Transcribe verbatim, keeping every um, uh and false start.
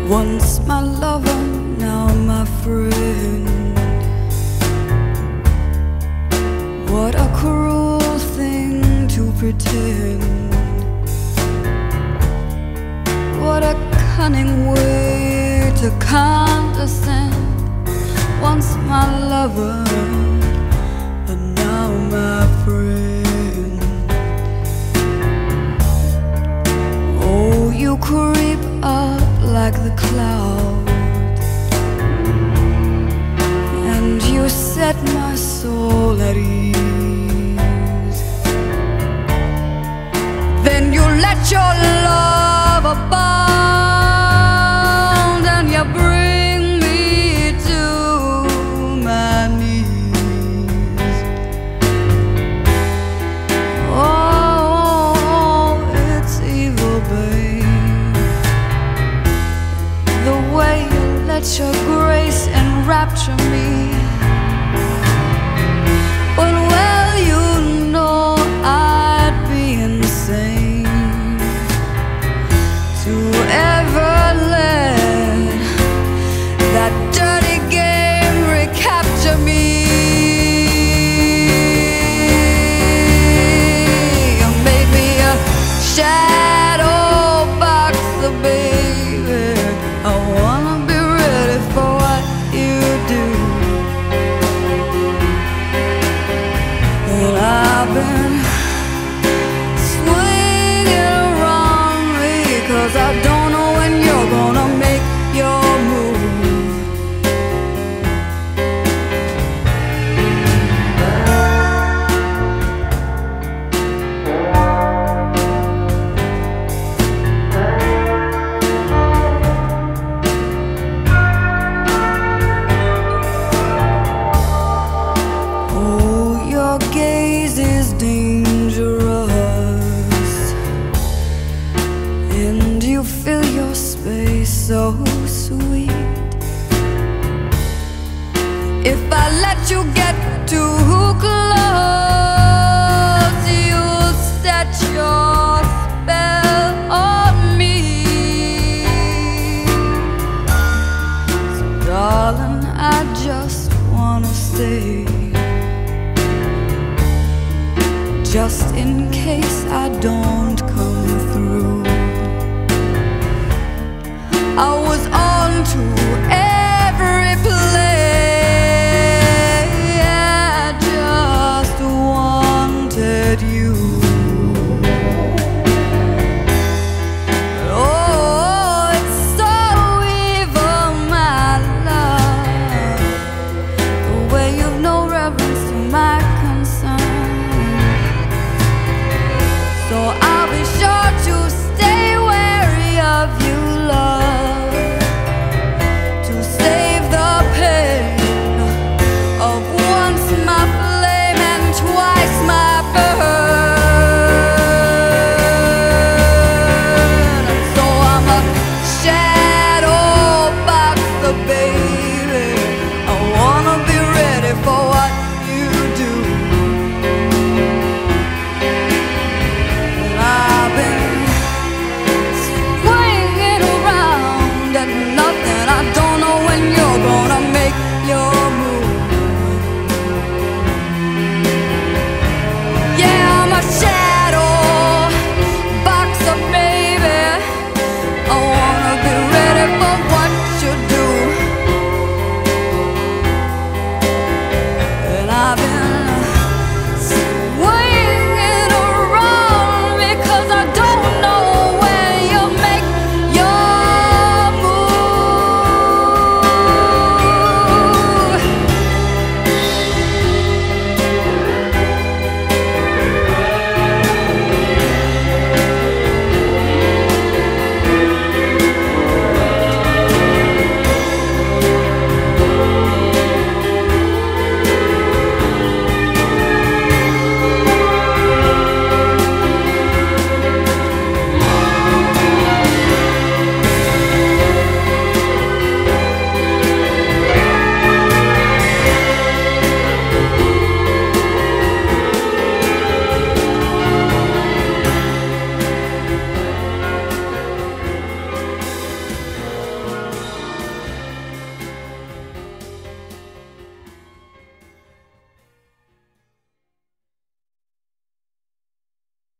Once my lover, now my friend. What a cruel thing to pretend. What a cunning way to condescend. Once my lover, and now my friend. Oh, you creep up like the cloud, and you set my soul at ease. Then you let your love abound, and you bring me to my knees. Oh, it's evil, babe, the way you let your grace enrapture me. But well, you know I'd be insane to ever let that dirty game recapture me. You made me a shadow boxer, baby. I wanna be ready for what you do. And I've been swinging around me, 'cause I don't know when you're gonna make your move. Oh, your gaze is dangerous, and you fill your space so sweet. If I let you get too close, you'll set your spell on me. So darling, I just wanna stay, just in case I don't come through. I was on to every place